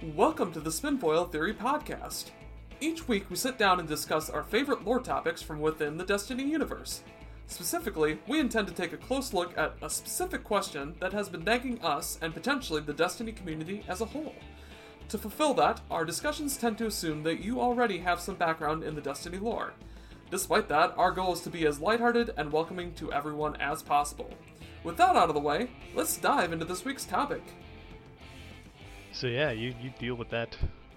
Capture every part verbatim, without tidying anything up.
Welcome to the Spinfoil Theory Podcast. Each week we sit down and discuss our favorite lore topics from within the Destiny universe. Specifically, we intend to take a close look at a specific question that has been nagging us and potentially the Destiny community as a whole. To fulfill that, our discussions tend to assume that you already have some background in the Destiny lore. Despite that, our goal is to be as lighthearted and welcoming to everyone as possible. With that out of the way, let's dive into this week's topic. So yeah, you, you deal with that.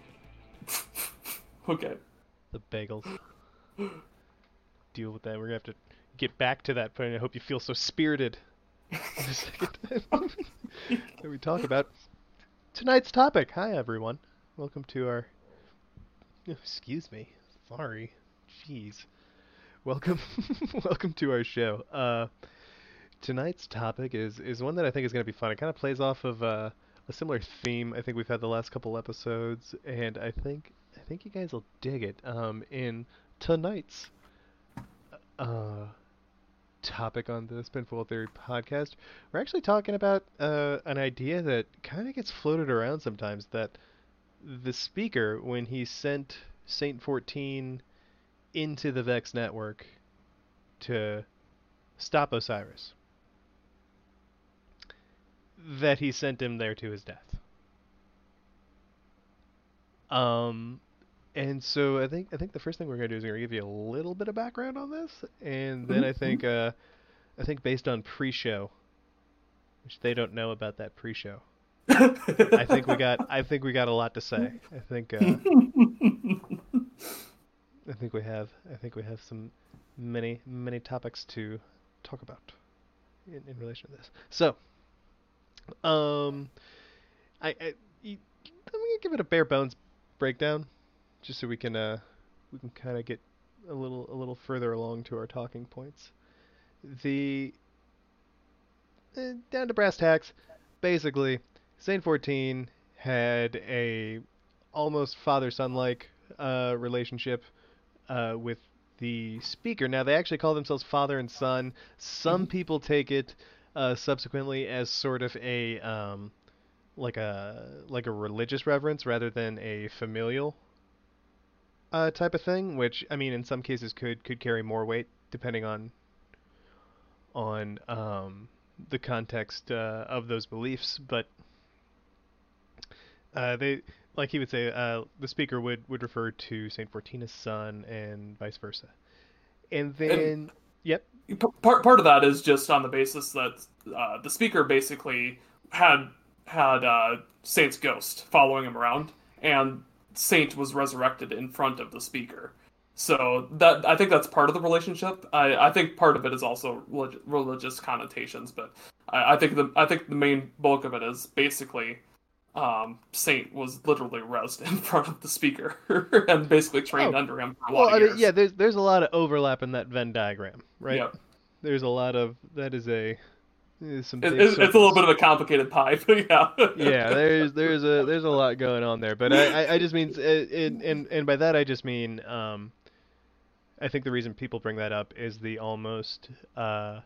Okay. The bagels. Deal with that. We're gonna have to get back to that point. I hope you feel so spirited in a second time. That we talk about tonight's topic. Hi everyone. Welcome to our... Oh, excuse me. Sorry. Jeez. Welcome welcome to our show. Uh, tonight's topic is, is one that I think is going to be fun. It kind of plays off of uh, a similar theme I think we've had the last couple episodes, and I think I think you guys will dig it. Um, in tonight's uh, topic on the Spinfoil Theory podcast, we're actually talking about uh, an idea that kind of gets floated around sometimes, that the speaker, when he sent Saint fourteen into the Vex network to stop Osiris, that he sent him there to his death. Um, and so I think I think the first thing we're gonna do is we're gonna give you a little bit of background on this, and then I think uh, I think based on pre-show, which they don't know about that pre-show, I think we got I think we got a lot to say. I think uh, I think we have I think we have some many many topics to talk about in, in relation to this. So. Um, I, I you, I'm gonna give it a bare bones breakdown, just so we can uh we can kind of get a little a little further along to our talking points. The uh, down to brass tacks, basically, Saint fourteen had a almost father-son like uh relationship uh with the speaker. Now they actually call themselves father and son. Some mm-hmm. people take it Uh, subsequently as sort of a um, like a like a religious reverence rather than a familial uh, type of thing, which I mean in some cases could could carry more weight depending on on um, the context uh, of those beliefs. But uh, they like he would say uh, the speaker would, would refer to Saint fourteen as son and vice versa, and then. And- Yep. Part part of that is just on the basis that uh, the speaker basically had had uh, Saint's ghost following him around, and Saint was resurrected in front of the speaker. So that I think that's part of the relationship. I, I think part of it is also relig- religious connotations, but I, I think the I think the main bulk of it is basically um, Saint was literally rezzed in front of the speaker and basically trained oh. under him for a well, lot of I years. mean, yeah, there's there's a lot of overlap in that Venn diagram, right? Yep. There's a lot of that is a is some. It, it's, it's a little bit of a complicated pie, but yeah. yeah, there's there's a there's a lot going on there, but I, I, I just mean and and and by that I just mean um, I think the reason people bring that up is the almost uh,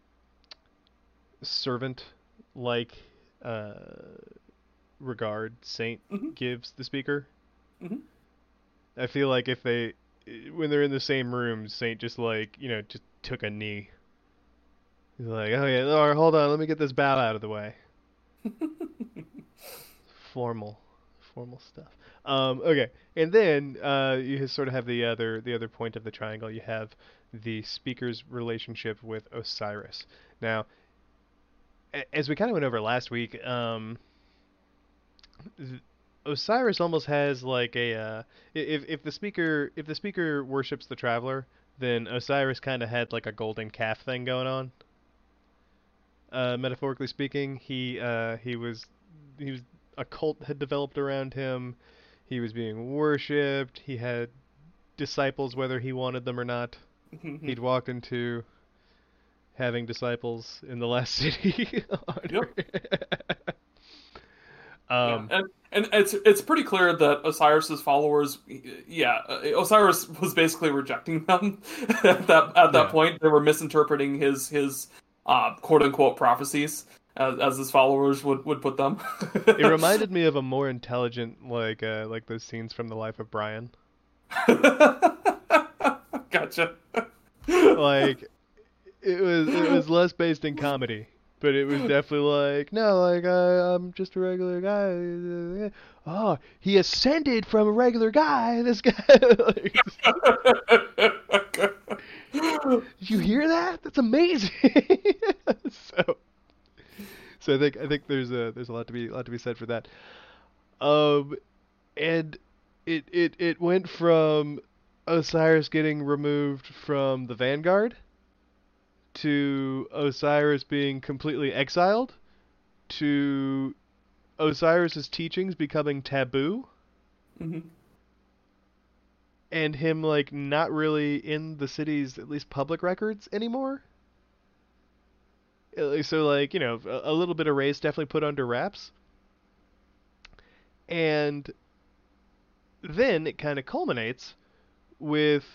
servant like. Uh, regard Saint mm-hmm. gives the speaker. Mm-hmm. I feel like if they, when they're in the same room, Saint just like, you know, just took a knee. He's like, oh yeah, all right, hold on, let me get this bow out of the way. formal, formal stuff. Um, okay, and then uh, you sort of have the other, the other point of the triangle. You have the speaker's relationship with Osiris. Now, as we kind of went over last week, um, Osiris almost has like a uh, if if the speaker if the speaker worships the traveler, then Osiris kind of had like a golden calf thing going on. Uh, metaphorically speaking, he uh, he was he was a cult had developed around him. He was being worshipped. He had disciples whether he wanted them or not. He'd walked into having disciples in the last city. Yep. Um, yeah, and, and it's it's pretty clear that Osiris's followers, yeah, Osiris was basically rejecting them at that at that yeah. point. They were misinterpreting his his uh, quote unquote prophecies, as, as his followers would, would put them. It reminded me of a more intelligent, like uh, like those scenes from The Life of Brian. Gotcha. Like it was it was less based in comedy, but it was definitely like, no, like I, I'm just a regular guy. Oh, he ascended from a regular guy. This guy. Like, did you hear that? That's amazing. so, so I think I think there's a there's a lot to be a lot to be said for that. Um, and it it it went from Osiris getting removed from the Vanguard to Osiris being completely exiled to Osiris's teachings becoming taboo hmm and him like not really in the city's at least public records anymore. Uh, So like, you know, a, a little bit of race definitely put under wraps. And then it kind of culminates with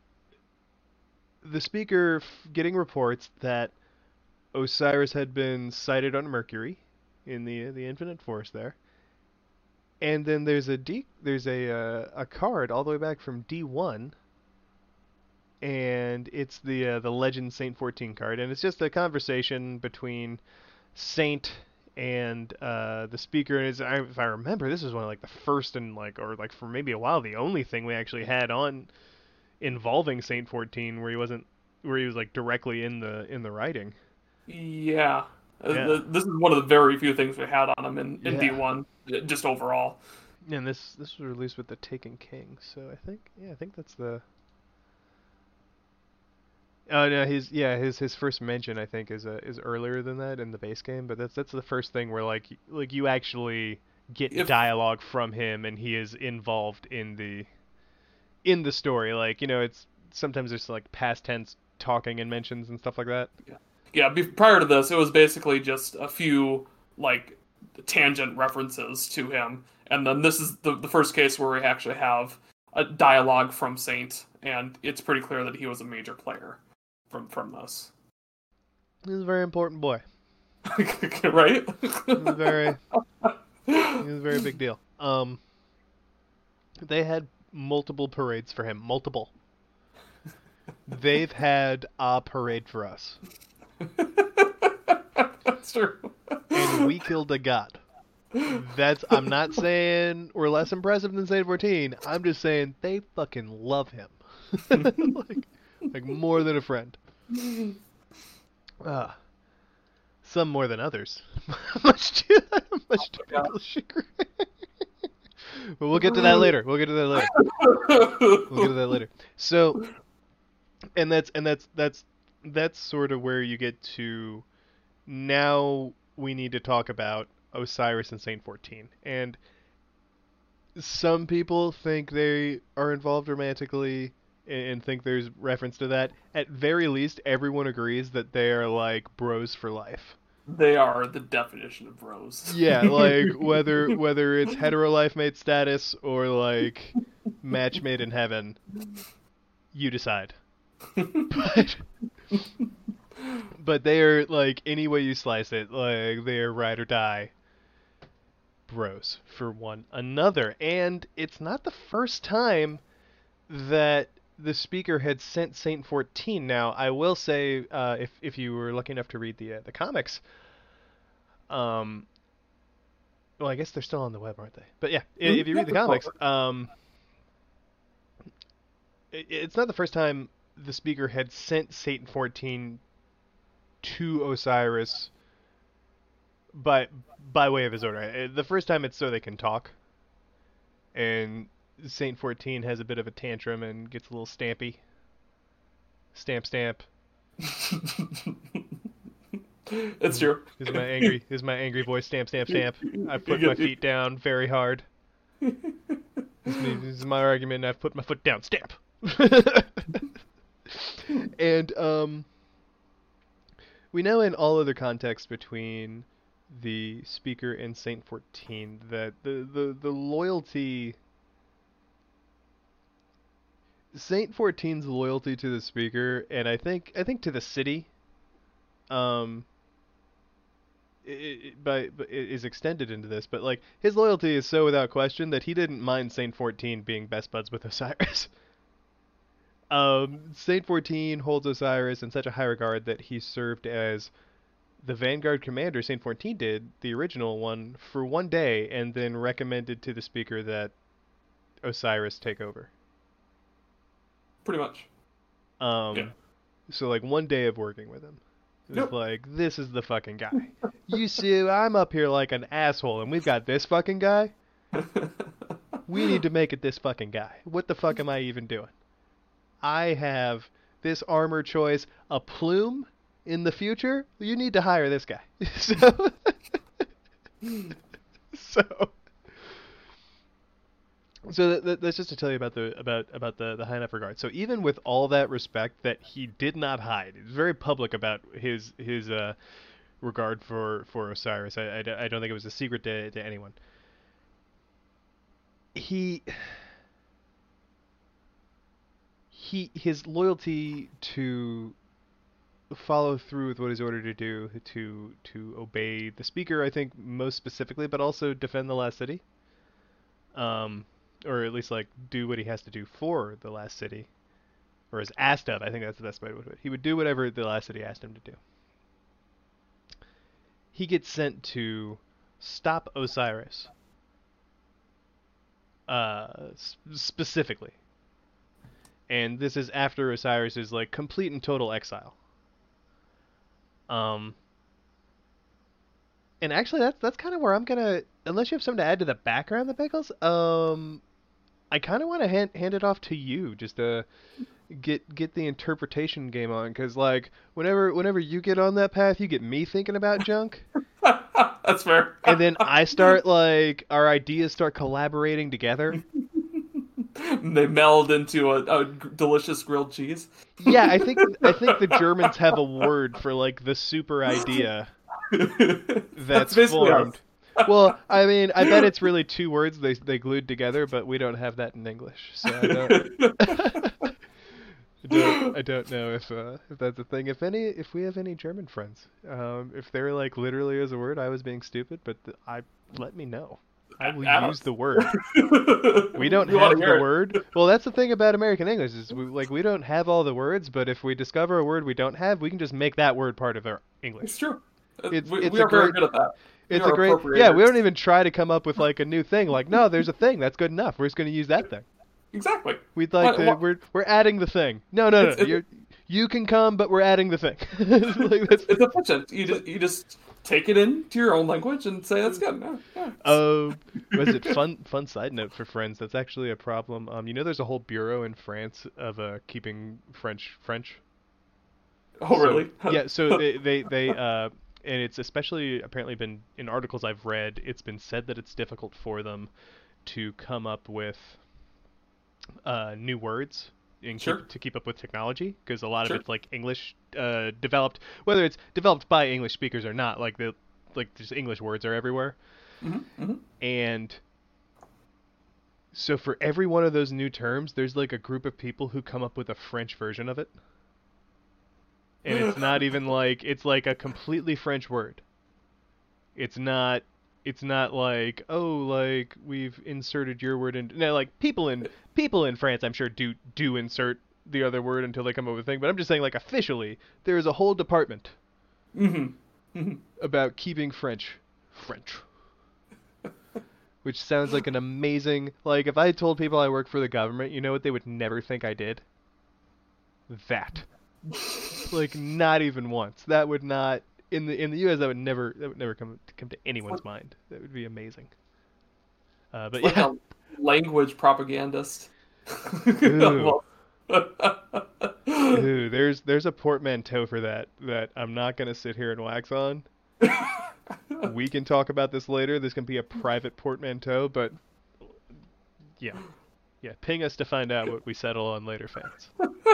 the speaker f- getting reports that Osiris had been sighted on Mercury in the the Infinite Forest there. And then there's a D, there's a uh, a card all the way back from D one, and it's the uh, the Legend Saint fourteen card, and it's just a conversation between Saint and uh, the speaker. And it's, I, if I remember, this was one of like the first and like or like for maybe a while the only thing we actually had on involving Saint fourteen where he wasn't where he was like directly in the in the writing. Yeah. Uh, Yeah. the- This is one of the very few things we had on him in, in Yeah. D one, uh, just overall. And this this was released with the Taken King, so I think yeah, I think that's the. Oh no, his yeah his his first mention I think is uh, is earlier than that in the base game, but that's that's the first thing where like y- like you actually get If dialogue from him and he is involved in the in the story. Like you know it's sometimes there's like past tense talking and mentions and stuff like that. Yeah, be, prior to this, it was basically just a few like tangent references to him, and then this is the the first case where we actually have a dialogue from Saint, and it's pretty clear that he was a major player from from this, He's a very important boy. right? He was very he was a very big deal. Um, they had multiple parades for him, multiple. They've had a parade for us. That's true. And we killed a god. That's I'm not saying we're less impressive than Saint fourteen. I'm just saying they fucking love him. like like more than a friend. Ah, some more than others. much to much to Yeah. people's chagrin. But we'll get to that later. We'll get to that later. We'll get to that later. So and that's and that's that's that's sort of where you get to now we need to talk about Osiris and Saint fourteen. And some people think they are involved romantically and think there's reference to that. At very least, everyone agrees that they are like bros for life. They are the definition of bros. Yeah, like whether whether it's hetero life mate status or like match made in heaven, you decide. But but they are like any way you slice it, like they are ride or die bros for one another. And it's not the first time that the speaker had sent Saint fourteen. Now, I will say, uh, if if you were lucky enough to read the uh, the comics, um, well, I guess they're still on the web, aren't they? But yeah, i- if you read the comics, um, it, it's not the first time the speaker had sent Saint fourteen to Osiris by by way of his order. Uh, The first time it's so they can talk, and Saint fourteen has a bit of a tantrum and gets a little stampy. Stamp, stamp. It's true. This is my angry. This is my angry voice. Stamp, stamp, stamp. I've put my feet down very hard. This is, this is my argument. I've put my foot down. Stamp. And um, we know in all other contexts between the speaker and Saint fourteen that the the the loyalty. Saint fourteen's loyalty to the speaker, and I think I think to the city, um, it, by, is extended into this, but like his loyalty is so without question that he didn't mind Saint fourteen being best buds with Osiris. um, Saint fourteen holds Osiris in such a high regard that he served as the Vanguard commander. Saint fourteen did, the original one, for one day, and then recommended to the speaker that Osiris take over. Pretty much. Um, yeah. So like one day of working with him. It was Yep. like, this is the fucking guy. You see, I'm up here like an asshole, and we've got this fucking guy. We need to make it this fucking guy. What the fuck am I even doing? I have this armor choice, a plume in the future. You need to hire this guy. so, so, so that, that, that's just to tell you about the about about the the high enough regard. So even with all that respect that he did not hide, he was very public about his his uh, regard for for Osiris. I, I, I don't think it was a secret to to anyone. He he his loyalty to follow through with what he's ordered to do, to to obey the speaker, I think most specifically, but also defend the last city. Um. Or at least, like, do what he has to do for the last city. Or is asked of. I think that's the best way to put it. He would do whatever the last city asked him to do. He gets sent to stop Osiris. Uh, specifically. And this is after Osiris is, like, complete and total exile. Um... And actually, that's that's kind of where I'm gonna, unless you have something to add to the background, the Pickles. Um, I kind of want to hand hand it off to you, just to get get the interpretation game on, because like whenever whenever you get on that path, you get me thinking about junk. That's fair. And then I start like our ideas start collaborating together. They meld into a, a delicious grilled cheese. Yeah, I think I think the Germans have a word for like the super idea. That's, that's formed. Well, I mean, I bet it's really two words they they glued together, but we don't have that in English, so I don't. I don't, I don't know if uh, if that's a thing. If any, if we have any German friends, um, if they're like literally as a word, I was being stupid, but th- I let me know. I will Adam. use the word. We don't You have the it. word. Well, that's the thing about American English is we like we don't have all the words, but if we discover a word we don't have, we can just make that word part of our English. It's true. It's, we it's we are a very great, good at that. It's we a great, yeah. We don't even try to come up with like a new thing. Like, no, there's a thing that's good enough. We're just going to use that thing. Exactly. We'd like what, to. What? We're we're adding the thing. No, no, no. It's, You're, you can come, but we're adding the thing. like it's efficient. You just you just take it into your own language and say that's good. Oh, yeah. uh, was it fun? Fun side note for friends. That's actually a problem. Um, you know, there's a whole bureau in France of uh keeping French French. Oh, so, really? Yeah. So they they they uh. And it's especially apparently been in articles I've read, it's been said that it's difficult for them to come up with uh, new words and sure. keep, to keep up with technology, because a lot sure. of it's like English uh, developed, whether it's developed by English speakers or not, like the like just English words are everywhere. Mm-hmm. Mm-hmm. And so for every one of those new terms, there's like a group of people who come up with a French version of it. And it's not even like, it's like a completely French word. It's not, it's not like, oh, like we've inserted your word in. No, like people in people in France, I'm sure do do insert the other word until they come up with a thing. But I'm just saying, like officially, there is a whole department mm-hmm. Mm-hmm. about keeping French French. Which sounds like an amazing, like if I told people I work for the government, you know what they would never think I did? That. Like not even once. That would not in the in the U S that would never that would never come come to anyone's mind. That would be amazing. Uh, but like yeah, a language propagandist. Ooh. Ooh, there's there's a portmanteau for that that I'm not gonna sit here and wax on. We can talk about this later. This can be a private portmanteau, but yeah, yeah. Ping us to find out what we settle on later, fans.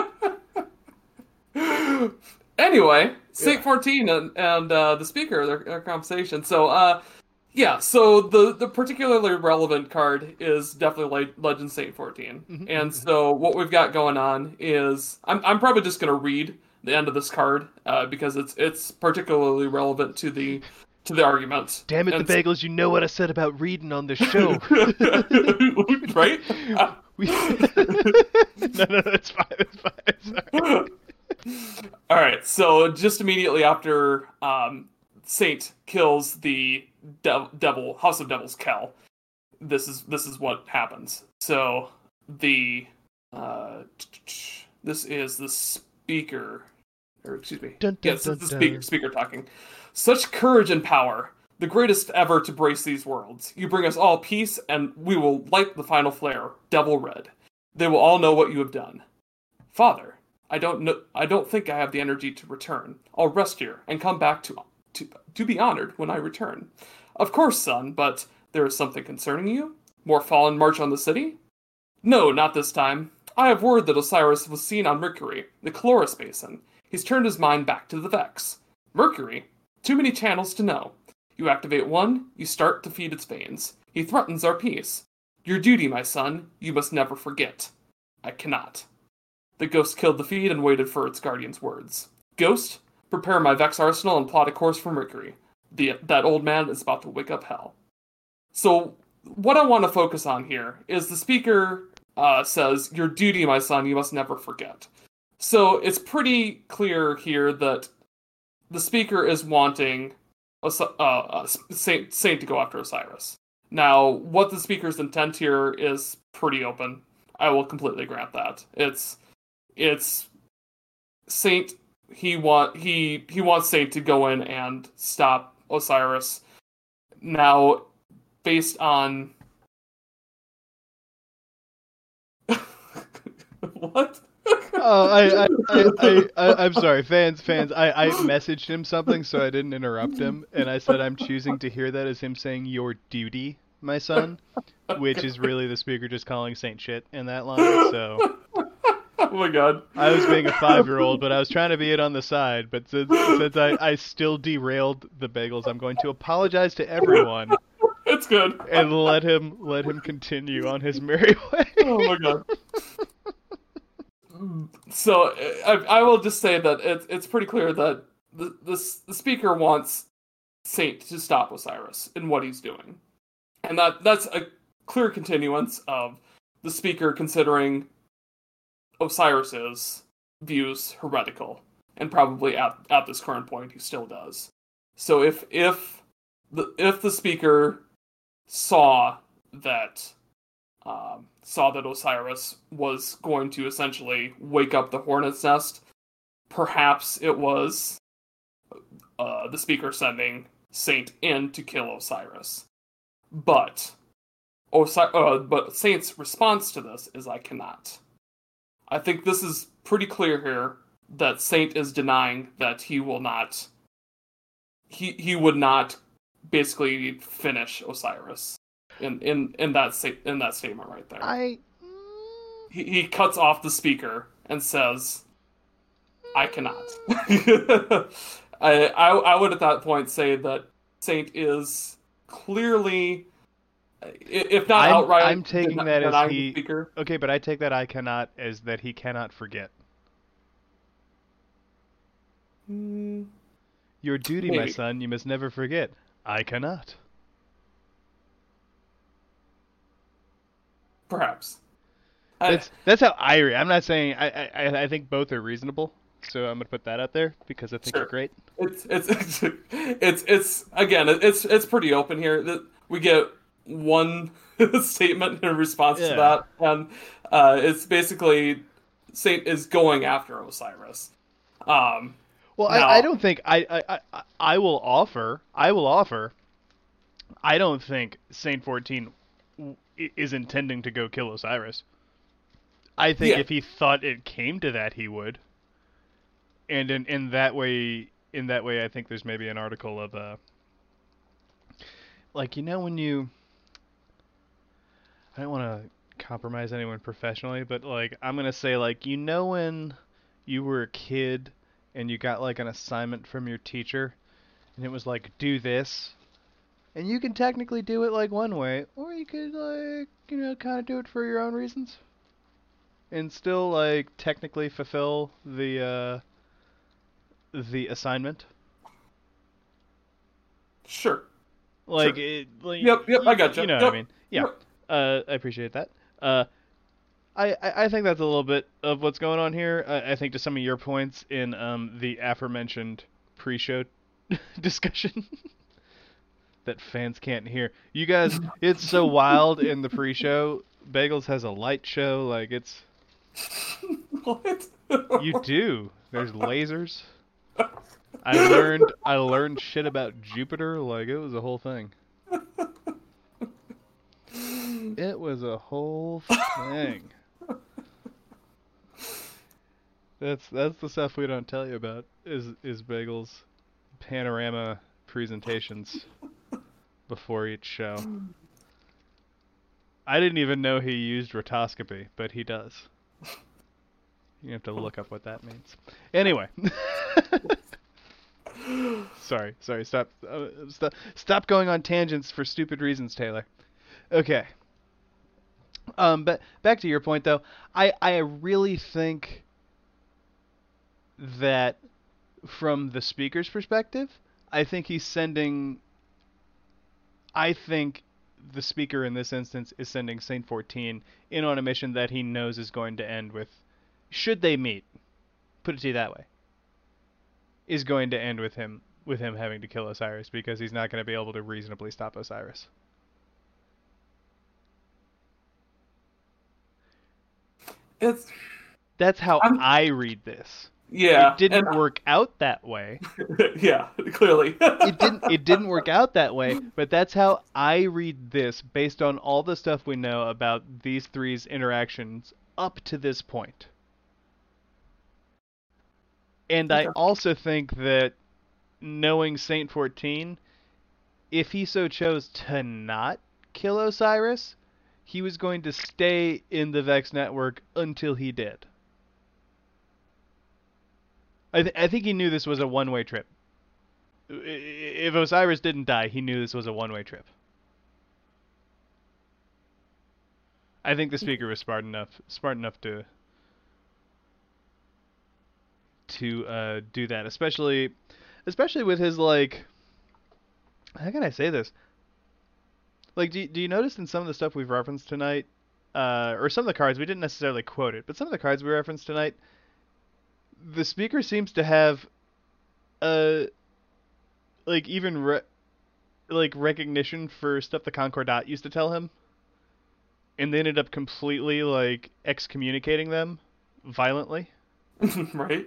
Anyway, Saint Yeah. fourteen and, and uh, the speaker, their, their conversation. So, uh, yeah, so the, the particularly relevant card is definitely Le- Legend Saint fourteen. Mm-hmm. And so what we've got going on is, I'm, I'm probably just going to read the end of this card, uh, because it's it's particularly relevant to the to the argument. Damn it, And the bagels! You know what I said about reading on the show, right? we... no, no, no, it's fine. It's fine. Sorry. All right. So just immediately after um, Saint kills the de- devil, House of Devils, Kel, this is this is what happens. So the uh, this is the speaker, or excuse me, Dun, dun, yes, dun, it's the dun. speaker, speaker talking. Such courage and power, the greatest ever to brace these worlds. You bring us all peace, and we will light the final flare, devil red. They will all know what you have done. Father, I don't know. I don't think I have the energy to return. I'll rest here and come back to to to be honored when I return. Of course, son, but there is something concerning you. More fallen march on the city? No, not this time. I have word that Osiris was seen on Mercury, the Chloris Basin. He's turned his mind back to the Vex. Mercury? Too many channels to know. You activate one, you start to feed its veins. He threatens our peace. Your duty, my son, you must never forget. I cannot. The ghost killed the feed and waited for its guardian's words. Ghost, prepare my Vex arsenal and plot a course for Mercury. The, that old man is about to wake up hell. So, what I want to focus on here is the speaker uh, says, your duty, my son, you must never forget. So, it's pretty clear here that the speaker is wanting a, uh, a Saint, Saint to go after Osiris. Now, what the speaker's intent here is pretty open. I will completely grant that. It's it's Saint. He want he he wants Saint to go in and stop Osiris. Now, based on what? Oh, I, I, I, I, I, I'm sorry, fans, fans. I, I messaged him something, so I didn't interrupt him, and I said I'm choosing to hear that as him saying "your duty, my son," which is really the speaker just calling Saint shit in that line. So, oh my god, I was being a five-year-old, but I was trying to be it on the side. But since, since I, I still derailed the bagels, I'm going to apologize to everyone. It's good. And let him let him continue on his merry way. Oh my god. So I, I will just say that it's it's pretty clear that the, the the speaker wants Saint to stop Osiris in what he's doing, and that that's a clear continuance of the speaker considering Osiris's views heretical, and probably at at this current point he still does. So if if the if the speaker saw that. Um, saw that Osiris was going to essentially wake up the hornet's nest, perhaps it was uh, the speaker sending Saint in to kill Osiris. But, Osi- uh, but Saint's response to this is, I cannot. I think this is pretty clear here that Saint is denying that he will not, he, he would not basically finish Osiris. In, in in that sta- in that statement right there, I he he cuts off the speaker and says, "I cannot." I, I I would at that point say that Saint is clearly, if not I'm, outright, I'm taking den- that as denying he. the speaker. Okay, but I take that I cannot as that he cannot forget. Hmm, Your duty, my maybe. son, you must never forget. I cannot. Perhaps. I, That's that's how I read. I'm not saying I, I I think both are reasonable, so I'm gonna put that out there because I think Sure. you're great. It's it's it's it's, it's again it's it's pretty open here. That we get one statement in response Yeah. to that, and uh, it's basically Saint is going after Osiris. Um, Well, now- I, I don't think I, I I I will offer I will offer. I don't think Saint fourteen w- i- is intending to go kill Osiris. I think Yeah. if he thought it came to that, he would. And in, in that way, in that way, I think there's maybe an article of uh, like you know when you. I don't want to compromise anyone professionally, but like I'm gonna say like you know when you were a kid and you got like an assignment from your teacher, and it was like do this, and you can technically do it like one way, or you could like you know kind of do it for your own reasons, and still like technically fulfill the uh, the assignment. Sure. Like, Sure. it, like Yep, yep, you, I gotcha. you know Yep. what I mean? Yeah. Yep. Uh, I appreciate that. Uh, I, I, I think that's a little bit of what's going on here. I, I think to some of your points in um the aforementioned pre-show discussion that fans can't hear. You guys, it's so wild in the pre-show. Bagels has a light show, like it's. What? You do. There's lasers. I learned I learned shit about Jupiter, like it was a whole thing. It was a whole thing. That's that's the stuff we don't tell you about is is Bagels panorama presentations before each show. I didn't even know he used rotoscopy, but he does. You have to look up what that means. Anyway. sorry, sorry. Stop, uh, stop, stop going on tangents for stupid reasons, Taylor. Okay. Um, but back to your point, though. I, I really think that from the speaker's perspective, I think he's sending. I think the speaker in this instance is sending Saint fourteen in on a mission that he knows is going to end with. Should they meet, put it to you that way, is going to end with him with him having to kill Osiris because he's not going to be able to reasonably stop Osiris. It's That's how I'm, I read this. Yeah, it didn't and, work out that way. Yeah, clearly. it didn't. It didn't work out that way. But that's how I read this, based on all the stuff we know about these three's interactions up to this point. And okay. I also think that knowing Saint fourteen, if he so chose to not kill Osiris, he was going to stay in the Vex network until he did. I, th- I think he knew this was a one-way trip. If Osiris didn't die, he knew this was a one-way trip. I think the speaker was smart enough, smart enough to to uh, do that, especially, especially with his like. How can I say this? Like, do do you notice in some of the stuff we've referenced tonight, uh, or some of the cards we didn't necessarily quote it, but some of the cards we referenced tonight, the speaker seems to have, uh, like even re- like recognition for stuff the Concordat used to tell him, and they ended up completely like excommunicating them violently. Right.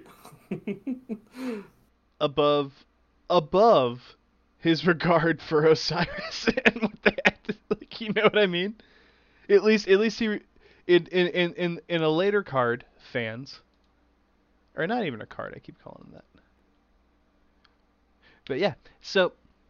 above, above his regard for Osiris and what they had to, like, you know what I mean? At least, at least he, in in in in, in a later card, fans, or not even a card, I keep calling him that. But yeah, so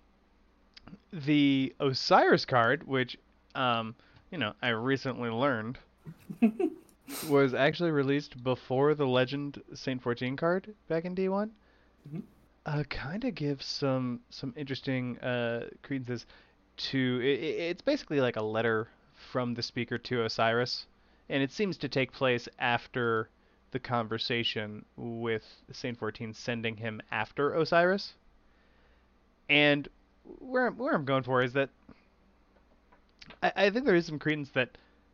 the Osiris card, which, um, you know, I recently learned, was actually released before the Legend Saint fourteen card back in D one. Mm-hmm. Uh, kind of gives some some interesting uh, credences to. It, it's basically like a letter from the speaker to Osiris, and it seems to take place after the conversation with Saint fourteen sending him after Osiris. And where where I'm going for is that I, I think there is some credence that,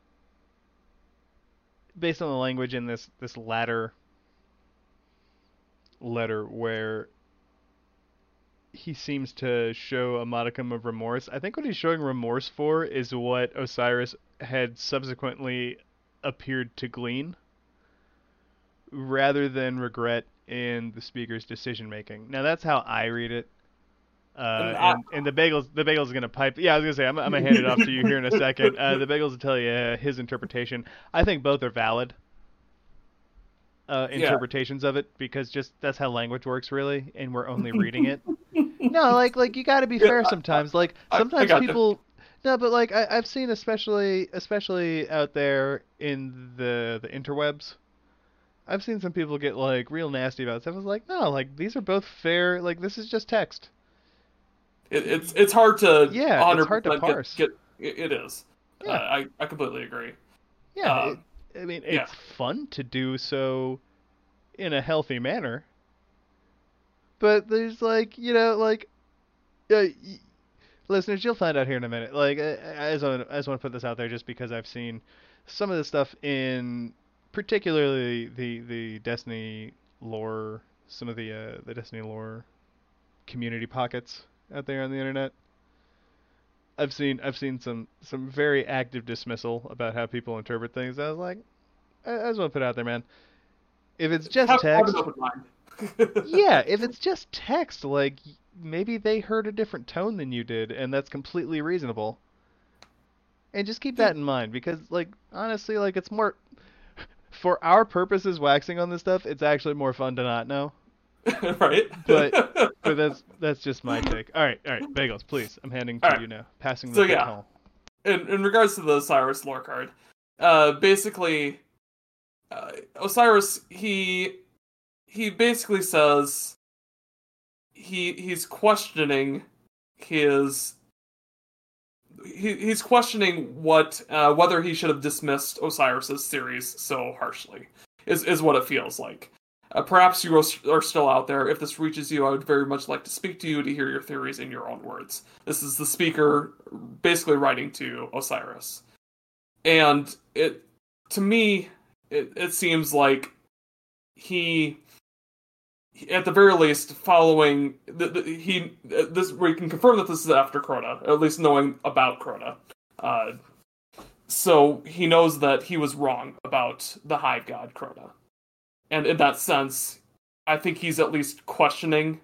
based on the language in this this latter letter where he seems to show a modicum of remorse. I think what he's showing remorse for is what Osiris had subsequently appeared to glean, rather than regret in the speaker's decision making. Now that's how I read it. Uh, and, and the bagels, the bagels is gonna pipe. Yeah, I was gonna say I'm, I'm gonna hand it off to you here in a second. Uh, the bagels will tell you uh, his interpretation. I think both are valid uh, interpretations yeah. of it, because just that's how language works, really, and we're only reading it. No, like like you got to be yeah, fair sometimes. Like sometimes I, I people. You. No, but like I, I've seen, especially especially out there in the the interwebs, I've seen some people get like real nasty about stuff. I was like, no, like these are both fair. Like this is just text. It, it's it's hard to yeah, it's hard to parse. Get, get, it is. Yeah. Uh, I I completely agree. Yeah, um, it, I mean it's yeah. fun to do so in a healthy manner. But there's like, you know, like Yeah, y- listeners, you'll find out here in a minute. Like, I, I just want, I just want to put this out there, just because I've seen some of the stuff in, particularly the the Destiny lore, some of the uh, the Destiny lore community pockets out there on the internet. I've seen I've seen some some very active dismissal about how people interpret things. I was like, I, I just want to put it out there, man. If it's just Have, have an text, open mind. yeah, if it's just text, like maybe they heard a different tone than you did, and that's completely reasonable. And just keep that in mind, because, like, honestly, like it's more for our purposes waxing on this stuff. It's actually more fun to not know. Right? But but that's that's just my take. All right, all right, Bagels, please. I'm handing to All right. you now. Passing So, the yeah. baton. in, in regards to the Osiris lore card, uh, basically, uh, Osiris, he he basically says he he's questioning his he he's questioning what uh, whether he should have dismissed Osiris's series so harshly is is what it feels like. Uh, perhaps you are still out there. If this reaches you, I would very much like to speak to you to hear your theories in your own words. This is the speaker basically writing to Osiris. And it, to me, it, it seems like he, at the very least, following, the, the, he, this, we can confirm that this is after Crota, at least knowing about Crota. Uh, so he knows that he was wrong about the Hive God Crota. And in that sense, I think he's at least questioning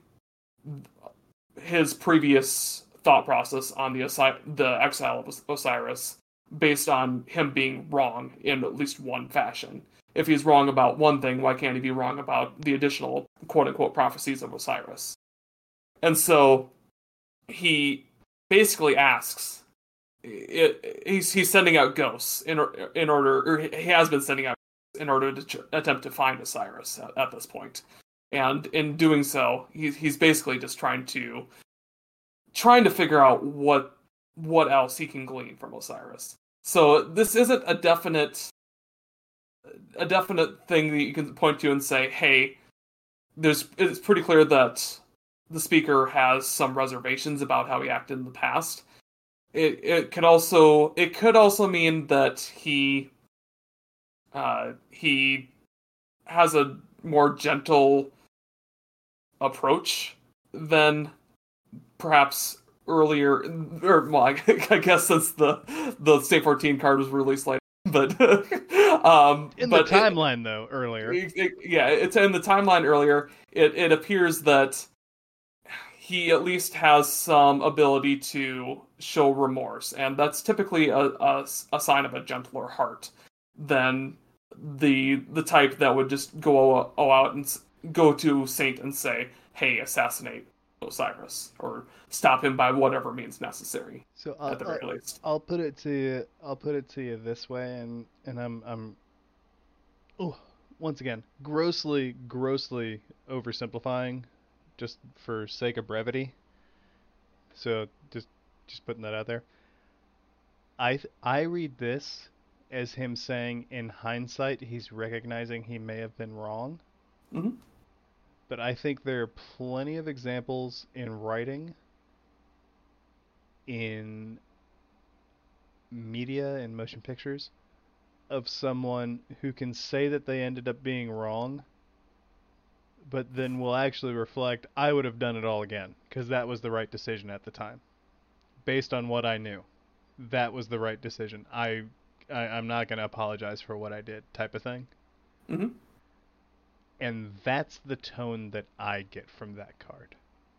his previous thought process on the Osi- the exile of Osiris, based on him being wrong in at least one fashion. If he's wrong about one thing, why can't he be wrong about the additional quote-unquote prophecies of Osiris? And so he basically asks, it, he's he's sending out ghosts in in order, or he has been sending out in order to tr- attempt to find Osiris at, at this point. And in doing so, he's he's basically just trying to trying to figure out what what else he can glean from Osiris. So this isn't a definite a definite thing that you can point to and say, hey, there's it's pretty clear that the speaker has some reservations about how he acted in the past. It it could also it could also mean that he Uh, he has a more gentle approach than perhaps earlier, or well, I, I guess since the the State fourteen card was released later, but um, In but the timeline, it, though, earlier. It, it, yeah, it's in the timeline earlier. It it appears that he at least has some ability to show remorse, and that's typically a a, a sign of a gentler heart than the the type that would just go oh, out and go to Saint and say, "Hey, assassinate Osiris," or stop him by whatever means necessary. So I'll, at the very I'll, least, I'll put it to you. I'll put it to you this way, and and I'm I'm. Oh, once again, grossly grossly oversimplifying, just for sake of brevity. So just just putting that out there. I th- I read this as him saying, in hindsight, he's recognizing he may have been wrong. mm-hmm. But I think there are plenty of examples in writing, in media and motion pictures, of someone who can say that they ended up being wrong, but then will actually reflect, I would have done it all again, because that was the right decision at the time. Based on what I knew, that was the right decision. I I, I'm not going to apologize for what I did, type of thing. Mm-hmm. And that's the tone that I get from that card.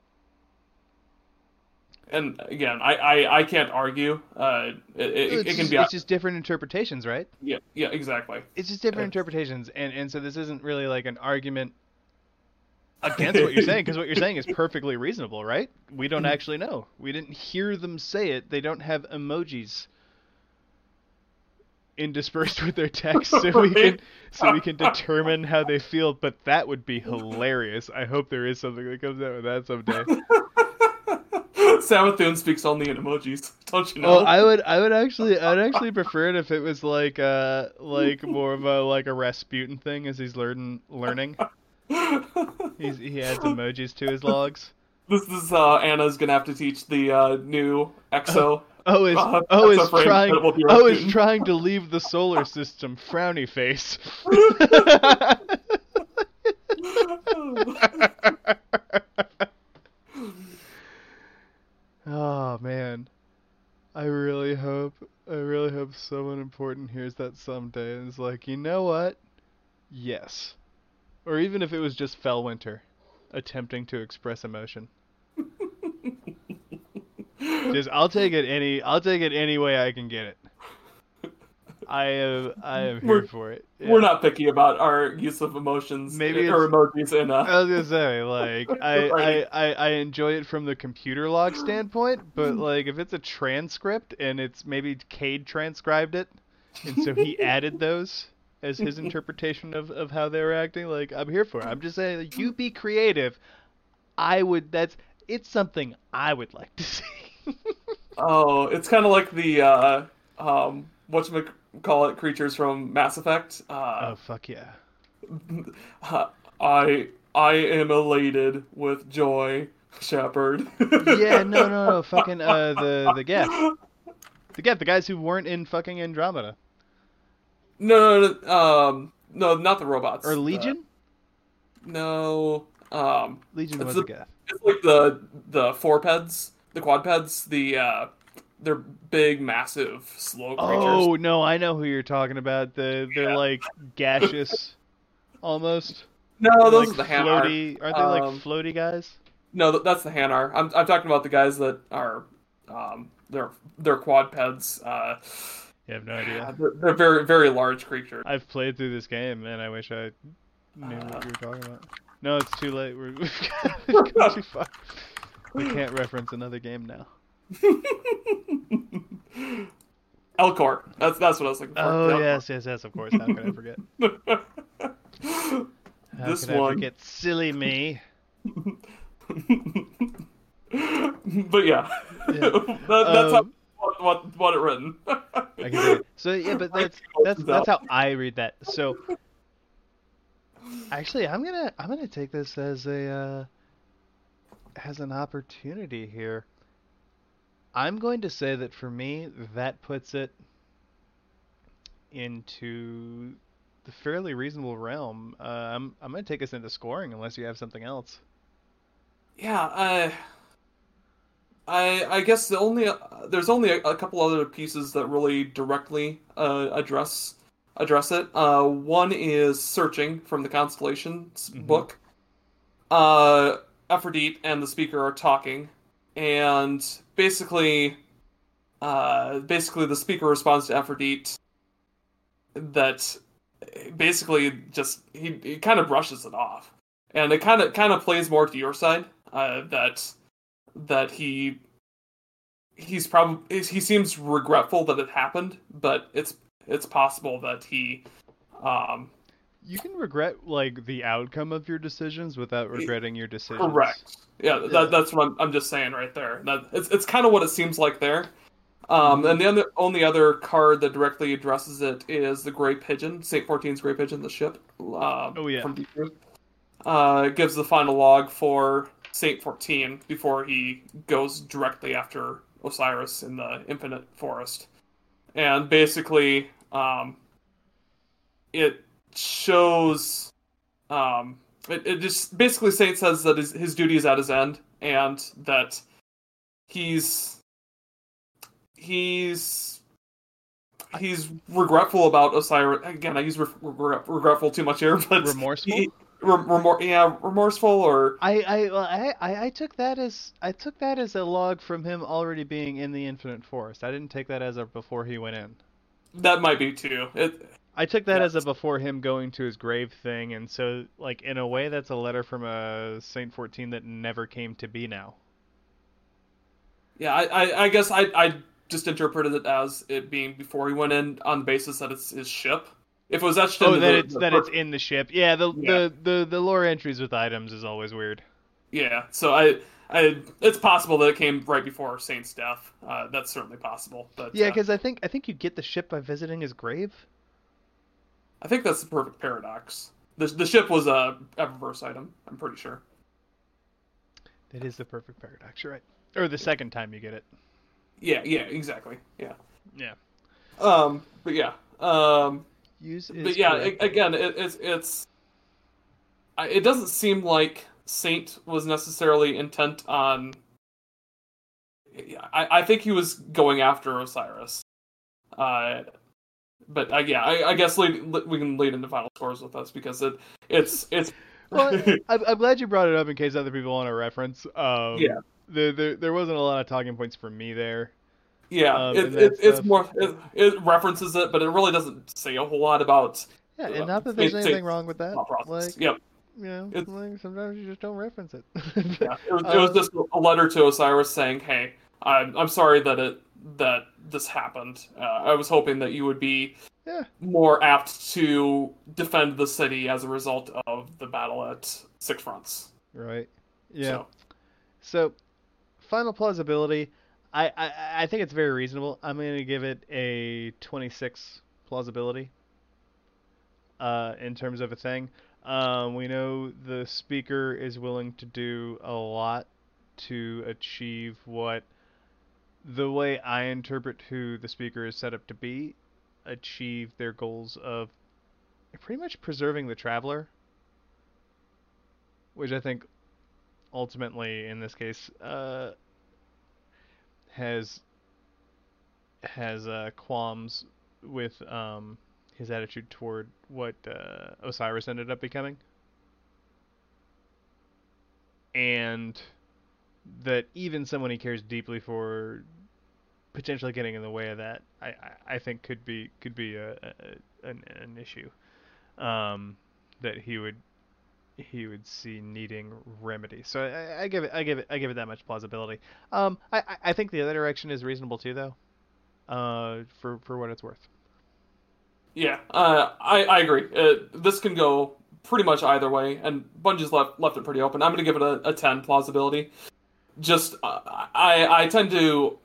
And again, I, I, I can't argue. Uh, it, it, It's, it can just, be. it's just different interpretations, right? Yeah, yeah, exactly. It's just different interpretations, and and so this isn't really like an argument against what you're saying, because what you're saying is perfectly reasonable, right? We don't actually know. We didn't hear them say it. They don't have emojis interspersed with their text, so we can so we can determine how they feel. But that would be hilarious. I hope there is something that comes out with that someday. Samathun speaks only in emojis, don't you know? Oh, I would, I would actually, I would actually prefer it if it was like, uh, like more of a like a Rasputin thing as he's learning, learning. He's he adds emojis to his logs. this is uh, Anna's gonna have to teach the uh, new Exo. O is uh, O is Exo frame trying that will be O is Rasputin. trying to leave the solar system. Frowny face. Oh man, I really hope I really hope someone important hears that someday and is like, you know what? Yes. Or even if it was just Fellwinter attempting to express emotion. Just I'll take it any I'll take it any way I can get it. I am I am here We're- for it. We're Yeah. not picky about our use of emotions Maybe or it's- emojis in uh I was gonna say, like, I, Right. I, I, I enjoy it from the computer log standpoint, but like if it's a transcript and it's maybe Cade transcribed it, and so he added those as his interpretation of, of how they were acting, like I'm here for it. I'm just saying, like, you be creative. I would. That's it's something I would like to see. Oh, it's kind of like the uh, um, whatchamacallit creatures from Mass Effect. Uh, Oh fuck yeah. I I am elated with joy, Shepard. Yeah, no, no, no, fucking uh, the the Geth, the Geth, the guys who weren't in fucking Andromeda No, no, no, um, no, not the robots. or Legion. Uh, no, um, Legion it's was the- a Geth. it's like the the four-peds, the quadpeds, the uh, they're big, massive, slow creatures. Oh no, I know who you're talking about. The they're Yeah. like gaseous, almost. No, those like are the Hanar. floaty. Aren't they like Um, floaty guys? No, th- that's the Hanar. I'm I'm talking about the guys that are, um, they're they're quadpeds. Uh, You have no idea. they're, they're very very large creatures. I've played through this game and I wish I knew what you were talking about. No, it's too late. We're, we've got- we've gone too far. We can't reference another game now. Elcor. That's that's what I was looking for. Oh Elcor. yes, yes, yes. Of course. How could I forget? How This could I one. forget? Silly me. But yeah, Yeah. that, that's Um, how what what, what it written. I can do it. So yeah, but that's that's that's how I read that. So actually, I'm gonna I'm gonna take this as a uh, as an opportunity here. I'm going to say that for me, that puts it into the fairly reasonable realm. Uh, I'm I'm gonna take us into scoring unless you have something else. Yeah, I, I, I guess the only uh, there's only a, a couple other pieces that really directly uh, address address it. Uh, one is Searching from the Constellations Mhm. book. Uh, Aphrodite and the speaker are talking, and basically, uh, basically the speaker responds to Aphrodite that basically just he, he kind of brushes it off, and it kind of kind of plays more to your side. Uh, that that he he's probably he seems regretful that it happened, but it's it's possible that he um You can regret like the outcome of your decisions without regretting your decisions. correct. Yeah, Yeah. that, that's what I'm, I'm just saying right there. That it's it's kind of what it seems like there. Um, Mhm. and the other, only other card that directly addresses it is the Grey Pigeon, Saint fourteen's Grey Pigeon, the ship. Uh, Oh, yeah. From Deep Root. Uh, it gives the final log for Saint fourteen before he goes directly after Osiris in the Infinite Forest. And basically, um, it shows, um, it, it just basically Saint says that his, his duty is at his end, and that he's, he's, he's regretful about Osiris. Again, I use re- regret, regretful too much here, but Remorseful? he- rem- remor- yeah, remorseful or I I, well, I I I took that as I took that as a log from him already being in the Infinite Forest. I didn't take that as a before he went in. that might be too. It, I took that Yeah. as a before him going to his grave thing, and so like in a way that's a letter from a Saint fourteen that never came to be now. yeah, I, I, I guess I, I just interpreted it as it being before he went in on the basis that it's his ship. If it was etched Oh, into that the, it's the that per- it's in the ship. Yeah, the, Yeah. the the the lore entries with items is always weird. yeah. So I, I, it's possible that it came right before Saint's death. Uh, that's certainly possible. But Yeah, uh, because I think I think you get the ship by visiting his grave. I think that's the perfect paradox. The the ship was a Eververse item. I'm pretty sure. It is the perfect paradox, you're right. Or the second time you get it. Yeah, yeah, exactly. Yeah. Yeah. Um, but yeah. Um, Use but is yeah, correct. a- again, it, it's it's I- it doesn't seem like Saint was necessarily intent on. I, I think he was going after Osiris. Uh, but uh, yeah, I, I guess lead, we can lead into final scores with us because it it's it's Well, I'm, I'm glad you brought it up in case other people want to reference. Um, yeah. there, there, there wasn't a lot of talking points for me there. Yeah, Um, it, and it that it's stuff. more it, it references it, but it really doesn't say a whole lot about Yeah, and uh, not that there's Saint- anything Saint's wrong with that. thought process. Like, Yep. you know, It's like sometimes you just don't reference it. yeah. It was, it was um, just a letter to Osiris saying, "Hey, I'm I'm sorry that it that this happened. Uh, I was hoping that you would be yeah, more apt to defend the city as a result of the battle at Six Fronts." right. Yeah. So So, final plausibility. I, I, I think it's very reasonable. I'm going to give it a twenty-six plausibility. Uh, in terms of a thing, um, we know the speaker is willing to do a lot to achieve what the way I interpret who the speaker is set up to be, achieve their goals of pretty much preserving the traveler, which I think ultimately in this case uh, has has uh, qualms with um, his attitude toward what uh, Osiris ended up becoming, and that even someone he cares deeply for potentially getting in the way of that, I, I, I think could be could be a, a an, an issue um, that he would he would see needing remedy. So I, I give it I give it I give it that much plausibility. Um, I, I think the other direction is reasonable too, though. Uh, for for what it's worth. yeah, uh, I I agree. Uh this can go pretty much either way, and Bungie's left left it pretty open. I'm going to give it a, a ten plausibility. Just uh, I I tend to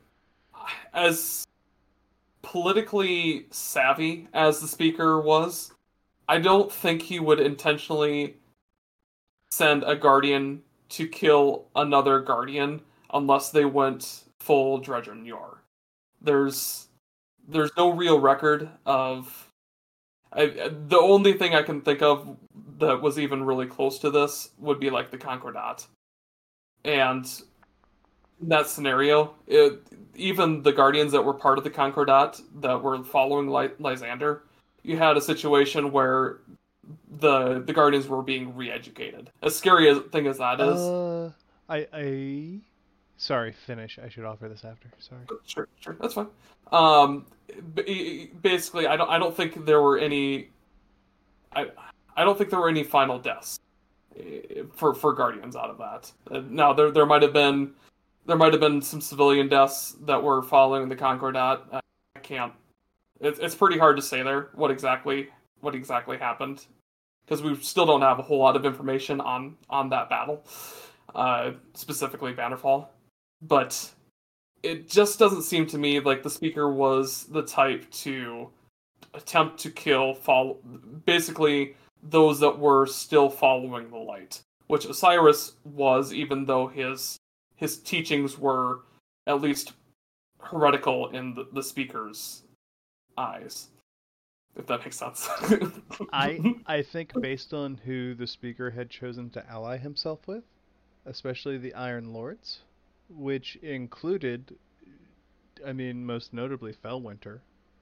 as politically savvy as the speaker was, I don't think he would intentionally send a guardian to kill another guardian unless they went full Dredgen Yor. There's there's no real record of I, the only thing I can think of that was even really close to this would be like the Concordat. And in that scenario, it, even the Guardians that were part of the Concordat that were following Ly- Lysander, you had a situation where the the Guardians were being re-educated. As scary a thing as that is, Uh, I I sorry, finish. I should offer this after. Sorry. sure, sure, that's fine. Um, b- basically, I don't I don't think there were any. I I don't think there were any final deaths eh, for for Guardians out of that. Uh, Now there there might have been there might have been some civilian deaths that were following the Concordat. Uh, I can't. It's it's pretty hard to say there what exactly what exactly happened because we still don't have a whole lot of information on on that battle, uh, specifically Bannerfall. But it just doesn't seem to me like the speaker was the type to attempt to kill follow basically those that were still following the light, which Osiris was, even though his his teachings were at least heretical in the, the speaker's eyes, if that makes sense. I I think based on who the speaker had chosen to ally himself with, especially the Iron Lords, which included, I mean, most notably Fellwinter,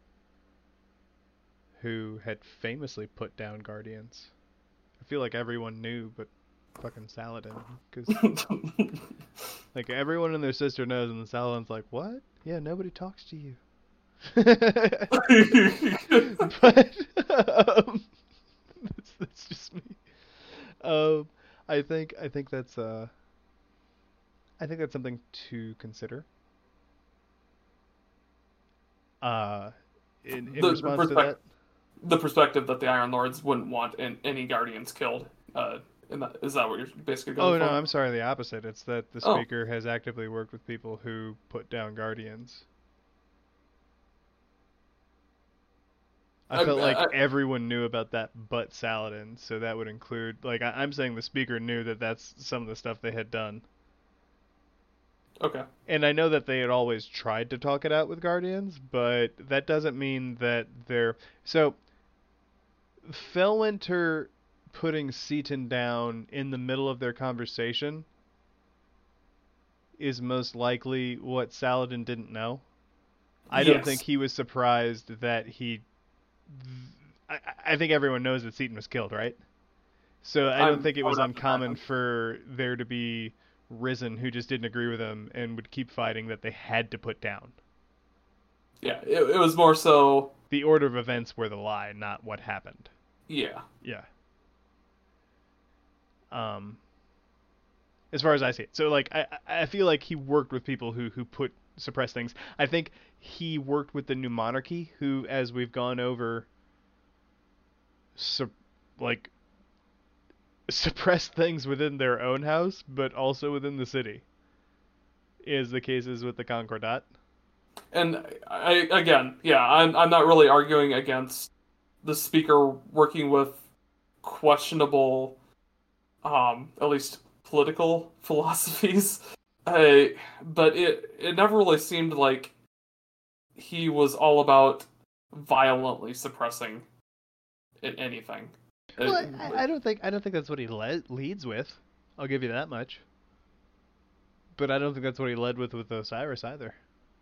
who had famously put down Guardians. I feel like everyone knew, but fucking Saladin, because like everyone and their sister knows, and the Saladin's like, "What? Yeah, nobody talks to you." But um, that's, that's just me. Um, I think I think that's uh, I think that's something to consider. Uh, in in the, the response to perspective that, the perspective that the Iron Lords wouldn't want an, any Guardians killed. Uh, and that, is that what you're basically going oh for? no, I'm sorry, the opposite. It's that the Oh, speaker has actively worked with people who put down Guardians. I I, felt like I, everyone knew about that but Saladin, so that would include like I, I'm saying the speaker knew that that's some of the stuff they had done. Okay. And I know that they had always tried to talk it out with Guardians, but that doesn't mean that they're... So, Fellwinter putting Seaton down in the middle of their conversation is most likely what Saladin didn't know. I don't Yes. think he was surprised that he... I, I think everyone knows that Seaton was killed, right? So I don't I'm- think it I was would have to uncommon imagine. for there to be Risen who just didn't agree with him and would keep fighting that they had to put down. Yeah, it, it was more so. The order of events were the lie, not what happened. Yeah. Yeah. Um, as far as I see it. So, like, I, I feel like he worked with people who, who put suppress things. I think he worked with the New Monarchy, who, as we've gone over, su- like, suppress things within their own house, but also within the city. Is the cases with the Concordat. And I again, yeah, I'm I'm not really arguing against the speaker working with questionable, um, at least political philosophies. I, but it it never really seemed like he was all about violently suppressing a- anything. Well, It- I, I don't think I don't think that's what he le- leads with. I'll give you that much. But I don't think that's what he led with with Osiris either.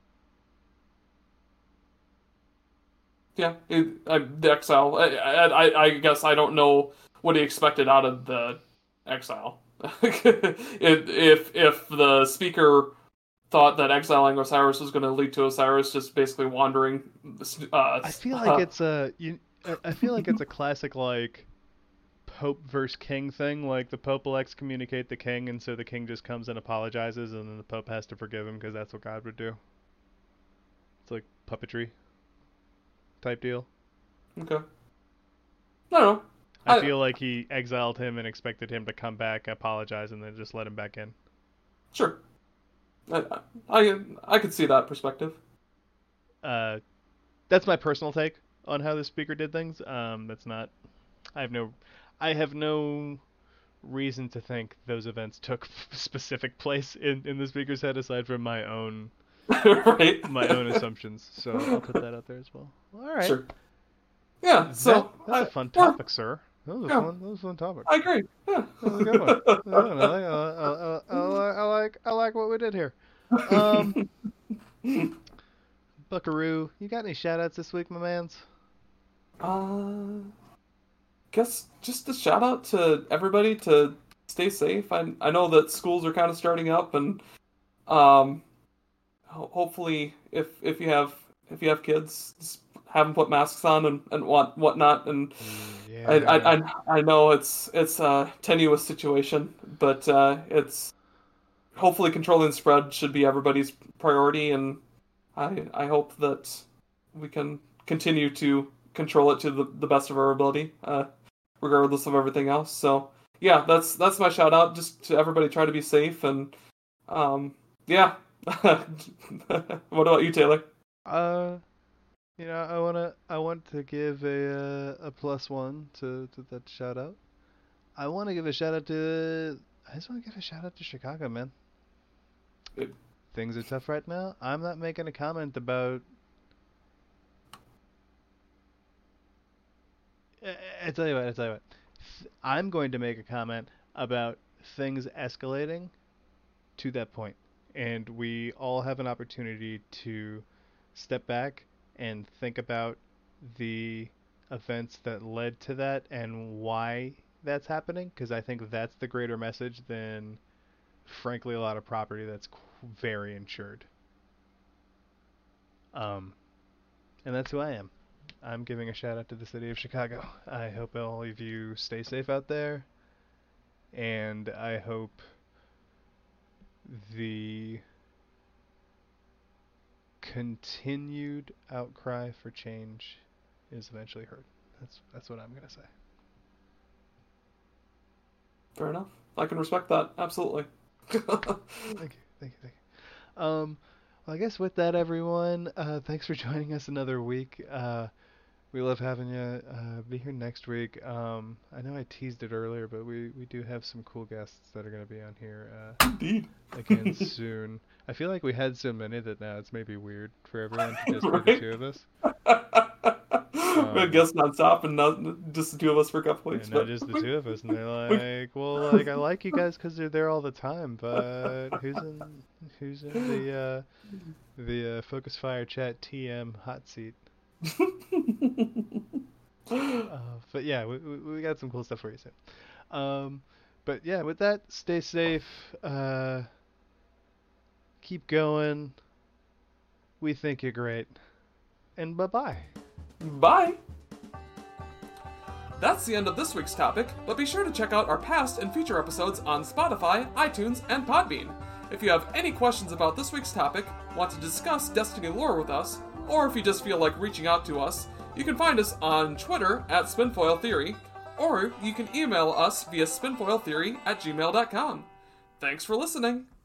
yeah, it, I, the exile. I, I I guess I don't know what he expected out of the exile. if if if the speaker thought that exiling Osiris was going to lead to Osiris just basically wandering. Uh, I feel like it's a you. I- I feel like it's a classic like Pope versus King thing. Like the Pope will excommunicate the King, and so the King just comes and apologizes, and then the Pope has to forgive him because that's what God would do. It's like puppetry type deal. okay. I don't know. I, I- feel like he exiled him and expected him to come back, apologize, and then just let him back in. Sure. I I I could see that perspective. Uh, that's my personal take on how the speaker did things. Um, that's not. I have no. I have no reason to think those events took specific place in, in the speaker's head aside from my own right. my own assumptions. So I'll put that out there as well. All right. Sure. Yeah. So That- that's I, a fun we're- topic, sir. That was a Yeah. fun. That was a fun topic. I agree. Yeah. That was a good one. I, don't know, I, I, I, I, like- I like I like what we did here. Um, Buckaroo, you got any shout-outs this week, my mans? Uh, guess just a shout out to everybody to stay safe. I I know that schools are kind of starting up, and um, ho- hopefully, if if you have if you have kids, just have them put masks on and and what whatnot. And Yeah. I I I, I know it's it's a tenuous situation, but uh, it's hopefully controlling the spread should be everybody's priority, and I I hope that we can continue to control it to the, the best of our ability, uh, regardless of everything else. So yeah, that's that's my shout out. Just to everybody, try to be safe, and um, yeah. What about you, Taylor? Uh, you know, I wanna, I want to give a uh, a plus one to, to that shout out. I want to give a shout out to. I just want to give a shout out to Chicago, man. Good. Things are tough right now. I'm not making a comment about. I, I tell you what. I tell you what. Th- I'm going to make a comment about things escalating to that point, and we all have an opportunity to step back and think about the events that led to that and why that's happening, because I think that's the greater message than, frankly, a lot of property that's qu- very insured. Um, and that's who I am. I'm giving a shout out to the city of Chicago. I hope all of you stay safe out there, and I hope the continued outcry for change is eventually heard. That's that's what I'm gonna say. Fair enough. I can respect that absolutely. Thank you, thank you, thank you. Um, well, I guess with that, everyone, uh, thanks for joining us another week. Uh, we love having you. Uh, be here next week. Um, I know I teased it earlier, but we, we do have some cool guests that are going to be on here uh, Indeed. again soon. I feel like we had so many that now it's maybe weird for everyone to just Right? be the two of us. I Um, guess nonstop and not just the two of us for a couple weeks. and not But just the two of us, and they're like, well, like I like you guys because they're there all the time, but who's in who's in the uh, the uh, Focus Fire Chat T M hot seat? Uh, but yeah, we, we we got some cool stuff for you soon. Um, but yeah, with that, stay safe. Uh, keep going. We think you're great, and bye bye. Bye! That's the end of this week's topic, but be sure to check out our past and future episodes on Spotify, iTunes, and Podbean. If you have any questions about this week's topic, want to discuss Destiny lore with us, or if you just feel like reaching out to us, you can find us on Twitter at Spinfoil Theory, or you can email us via spinfoiltheory at gmail dot com. Thanks for listening!